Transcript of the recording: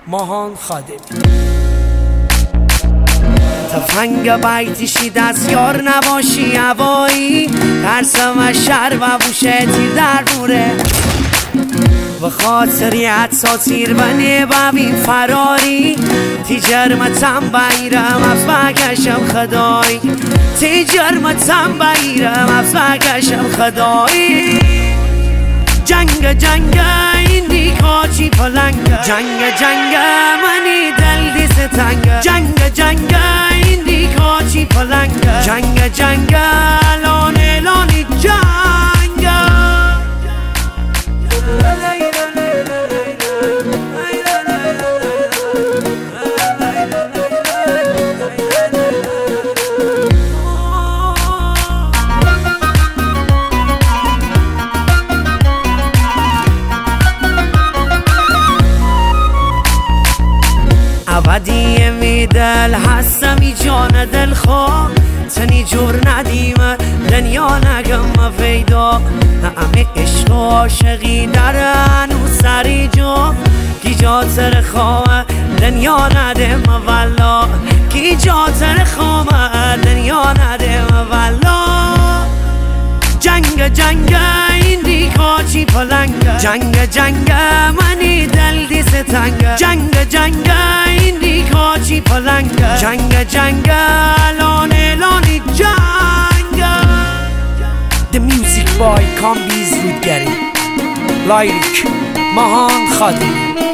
ماهان خادمی. تفنگ بیتیشی دستیار نباشی هوایی، ترسم از شر و بوشه تیر در موره، و خاطری حدسا تیر بنی ببین فراری، تی جرمتم بگیرم افز بکشم خدایی، تی جرمتم بگیرم افز بکشم خدایی. جنگ جنگ این دیکاچی پلنگ، جنگ جنگ منی دل دیست تنگ، جنگ جنگ این دیکاچی پلنگ، جنگ جنگ لانه لانی جنگ. ابدی میدل هستمی جان دل خواه، تنی جور ندیمه دنیا نگم فیدا، همه عشق و عاشقی درن و سری جا، کی جا تر خواه دنیا ندیم والا، کی جا تر خواه دنیا ندیم والا. جنگ جنگ این دیکاچی پلنگ، جنگ جنگ منی دل دیست تنگ، جنگ جنگ این دیکاچی پلنگ، جنگ جنگ لانه لانی جنگ. The music boy Kambiz Rudgeri، لایریک ماهان خادمی.